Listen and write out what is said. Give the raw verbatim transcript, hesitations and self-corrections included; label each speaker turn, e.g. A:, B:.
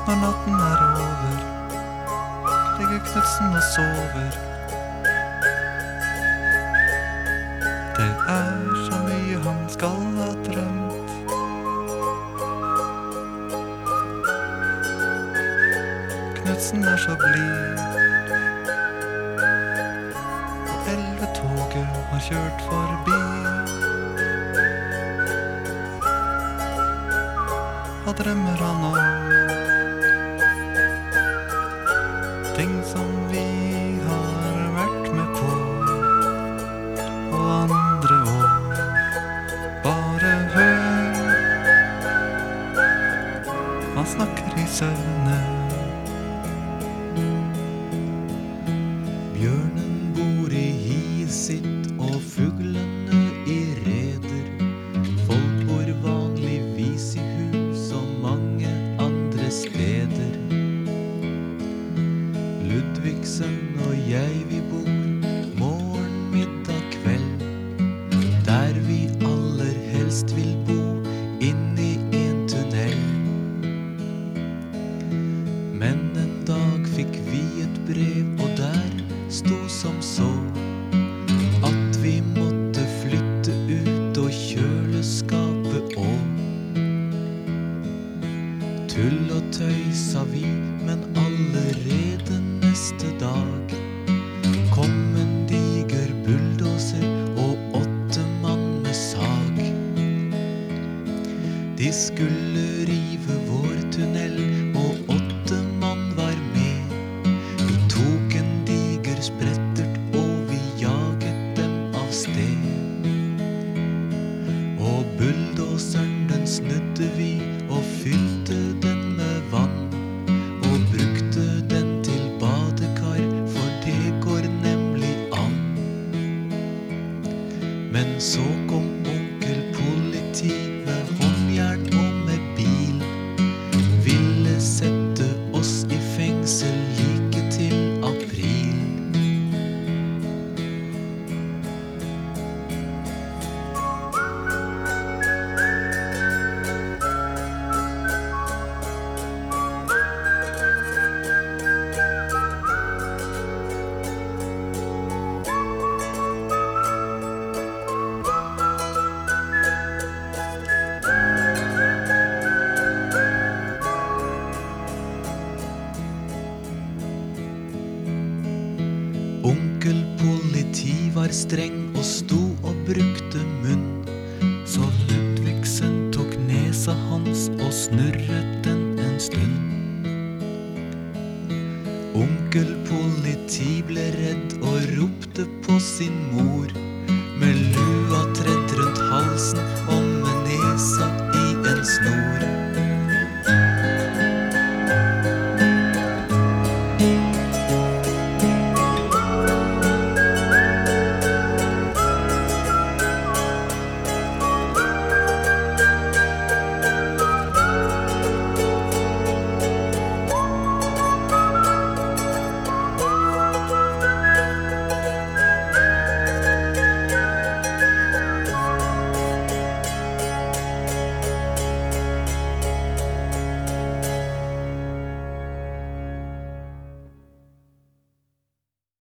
A: Når natten er over, ligger Knudsen og sover. Det er så mye han skal ha drømt. Knudsen er så blid, og elvetoget har kjørt forbi. Hva drømmer han om? Ting som vi har vært med på, og andre år. Bare hør, han snakker i søvne.
B: Bjørnen bor i hiet sitt, og fuglene i reder. Folk bor vanligvis i hus og mange andre steder. Ludvigsen og jeg, vi bor morgen, middag, kveld. Der vi aller helst vil bo, inn i en tunnel. Men en dag fikk vi et brev, og der sto som så at vi måtte flytte ut, og kjøleskapet òg. Tull og tøys sa vi, men allerede neste dag kom en diger bulldoser og åtte mann med sag. De skulle rive vår tunnel, og åtte mann var med. Vi tok en diger sprettert, og vi jaget dem av sted. Og bulldoseren den snudde vi, og fylte den med vann, og brukte den til badekar, for det går nemlig an. Men så kom onkel politi med håndjern og med bil, ville sette oss i fengsel like til april. Onkel politi var streng og sto og brukte munn, så Ludvigsen tok nesa hans og snurret den en stund. Onkel politi ble redd og ropte på sin mor, med lua tredd rundt halsen